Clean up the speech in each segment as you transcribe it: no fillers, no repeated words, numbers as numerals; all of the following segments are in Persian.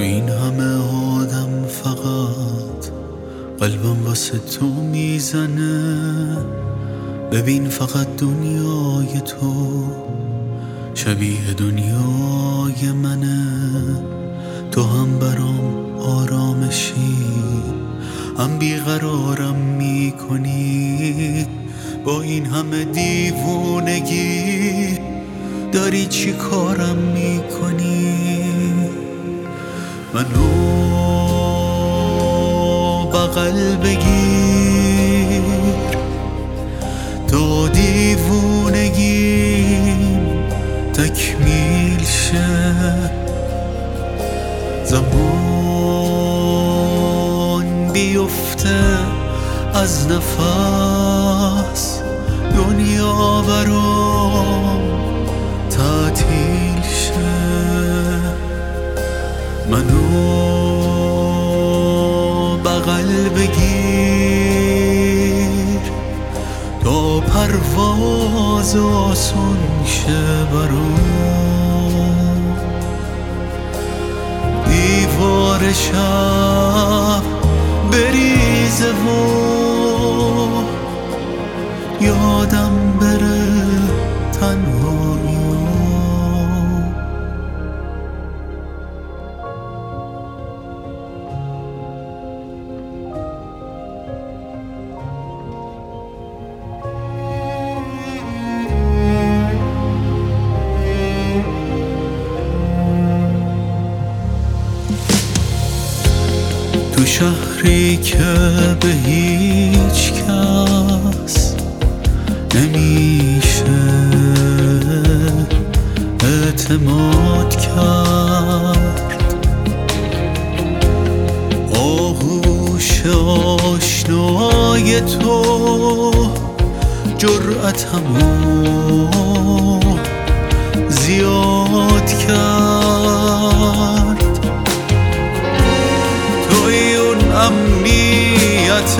این همه آدم فقط قلبم واسه تو میزنه. ببین فقط دنیای تو شبیه دنیای منه. تو هم برام آرامشی، هم بیقرارم میکنی. با این همه دیوونگی داری چی کارم میکنی؟ منو بغل بگیر تا دیوونگیم تکمیل شه. زمان بیفته از نفس، دنیا برام تعطیل شه. منو بغل بگیر تا پرواز آسون شه برام. دیوار شب بریزه و یادم بره تنهایی. تو شهری که به هیچ کس نمیشه اعتماد کرد، آغوش آشنای تو جرأتمو زیاد کرد. توی اون امنیت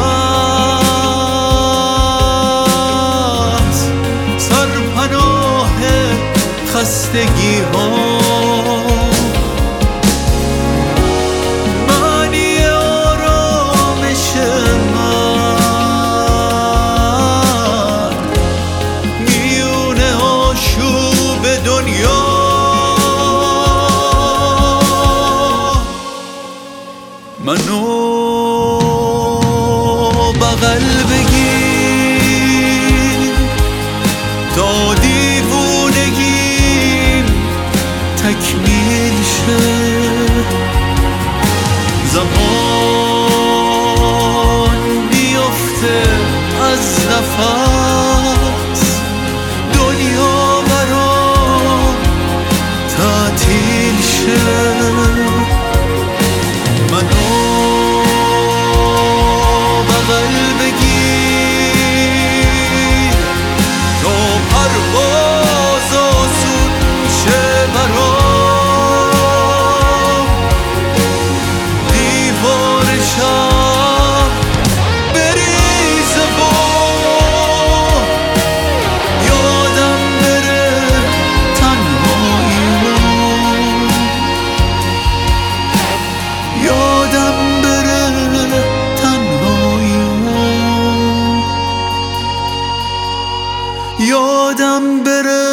من، سرپناه خستگی ها، معنی آرامش من، میونه آشوب دنیا. منو بغل بگیر تا دیوونگیم تکمیل شه. زمان بیفته از نفس، دنیا برام تعطیل شه. منو بغل بگیر تا پرواز آسون شه برام. دیوار شب بریزه و یادم بره تنهایی. یادم بره تنهایی. یادم بره